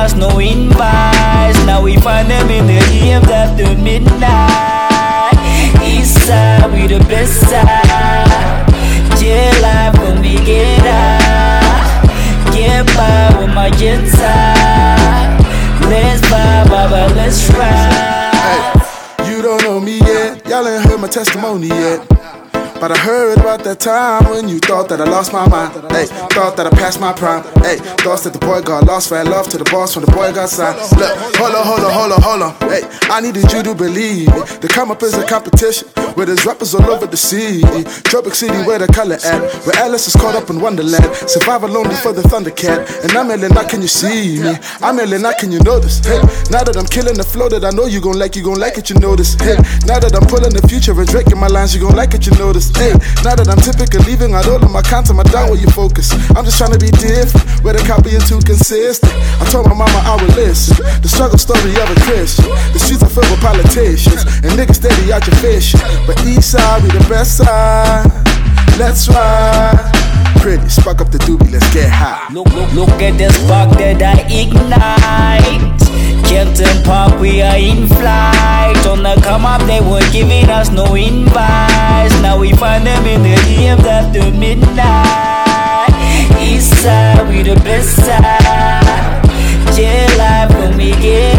us no invites. Now we find them in the DMs after midnight. East side, we the best side. Jail life when we get high. Get by with my jet side. Let's vibe, baba, let's ride. Hey, you don't know me yet, y'all ain't heard my testimony yet. But I heard about that time when you thought that I lost my mind. Hey, thought that I passed my prime. Hey, thoughts that the boy got lost, fell love to the boss when the boy got signed. Look, hold on. Hey, I needed you to believe me. The come up is a competition where there's rappers all over the city. Tropic City where the color at, where Alice is caught up in Wonderland. Survival only for the Thundercat. And I'm yelling out, can you see me? I'm yelling out, can you notice? Hey, now that I'm killing the flow that I know you gon' like it, you notice. Hey, now that I'm pulling the future and Drake in my lines, you gon' like it, you notice. Hey, now that I'm typical, leaving out all of my content, my down where you focus. I'm just trying to be different, where the copy is too consistent. I told my mama I would listen. The struggle story of a Christian. The streets are filled with politicians and niggas steady out your fishing. But east side, we the best side. Let's ride. Pretty, spark up the doobie, let's get high. Look at the spark that I ignite. Kempton Park, we are in flight. On the come up, they weren't giving us no invites. Now we find them in the DMs after midnight. East side, we the best side. Jail life when we get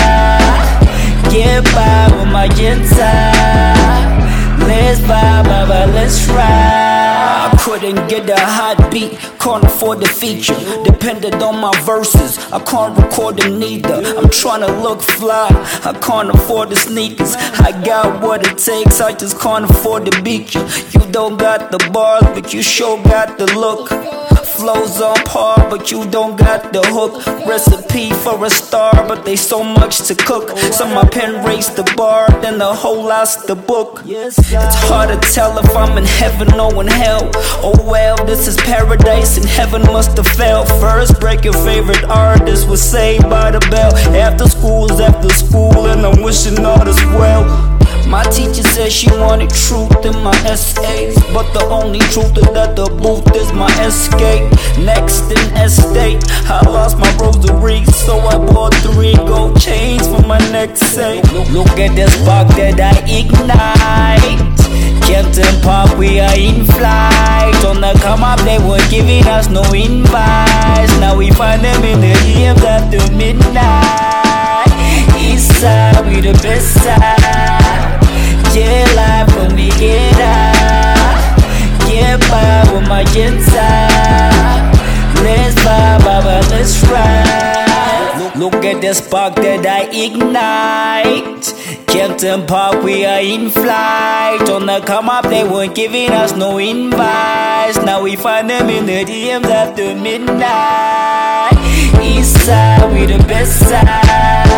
high. Get by with my jet side. Let's vibe, baba, let's ride. I couldn't get a hot beat, can't afford the feature. Depended on my verses, I can't record them neither. I'm trying to look fly, I can't afford the sneakers. I got what it takes, I just can't afford to beat you. You don't got the bars, but you sure got the look. Flows on par, but you don't got the hook. Recipe for a star, but they so much to cook. So my pen raised the bar, then the whole lot's the book. It's hard to tell if I'm in heaven or in hell. Oh well, this is paradise and heaven must have fell. First break, your favorite artist was saved by the bell. After school's after school, and I'm wishing all is well. My teacher said she wanted truth in my essays, but the only truth is that the booth is my escape. Next in estate, I lost my rosary, so I bought 3 gold chains for my next say. Look at the spark that I ignite. Kempton Park, we are in flight. On the come up, they weren't giving us no invites. Now we find them in the DMs after midnight. East side, we the best side. Jail life when we get high. Get by with my jet side. Let's vibe, baba, let's ride. Look at the spark that I ignite. Kempton Park, we are in flight. On the come up, they weren't giving us no invites. Now we find them in the DMs after midnight. East side, we the best side.